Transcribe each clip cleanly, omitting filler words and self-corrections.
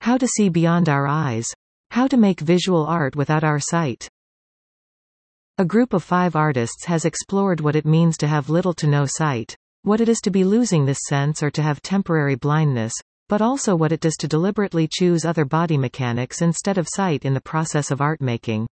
How to see beyond our eyes. How to make visual art without our sight. A group of 5 artists has explored what it means to have little to no sight, what it is to be losing this sense or to have temporary blindness, but also what it does to deliberately choose other body mechanics instead of sight in the process of art making.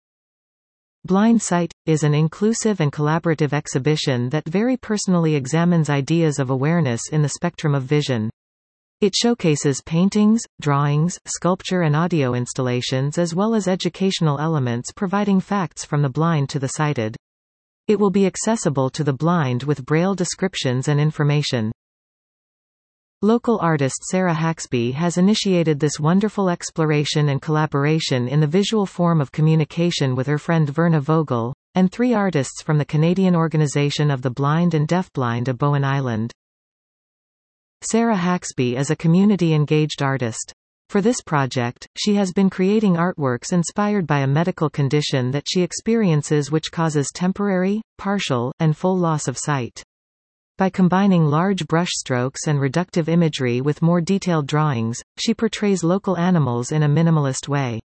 Blind Sight is an inclusive and collaborative exhibition that very personally examines ideas of awareness in the spectrum of vision. It showcases paintings, drawings, sculpture and audio installations as well as educational elements providing facts from the blind to the sighted. It will be accessible to the blind with Braille descriptions and information. Local artist Sarah Haxby has initiated this wonderful exploration and collaboration in the visual form of communication with her friend Verna Vogel, and 3 artists from the Canadian Organization of the Blind and Deafblind of Bowen Island. Sarah Haxby is a community-engaged artist. For this project, she has been creating artworks inspired by a medical condition that she experiences which causes temporary, partial, and full loss of sight. By combining large brushstrokes and reductive imagery with more detailed drawings, she portrays local animals in a minimalist way.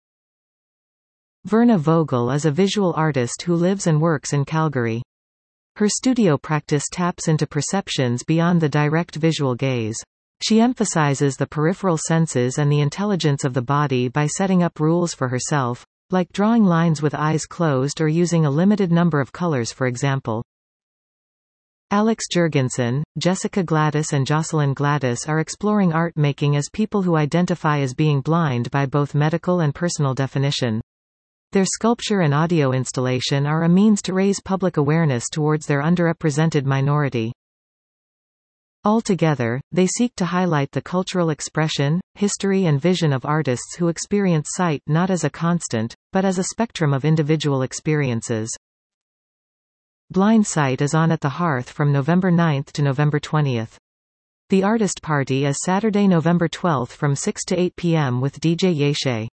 Verna Vogel is a visual artist who lives and works in Calgary. Her studio practice taps into perceptions beyond the direct visual gaze. She emphasizes the peripheral senses and the intelligence of the body by setting up rules for herself, like drawing lines with eyes closed or using a limited number of colors for example. Alex Jurgensen, Jessica Gladys and Jocelyn Gladys are exploring art making as people who identify as being blind by both medical and personal definition. Their sculpture and audio installation are a means to raise public awareness towards their underrepresented minority. Altogether, they seek to highlight the cultural expression, history and vision of artists who experience sight not as a constant, but as a spectrum of individual experiences. Blind Sight is on at the Hearth from November 9 to November 20. The artist party is Saturday, November 12 from 6 to 8 p.m. with DJ Yeshe.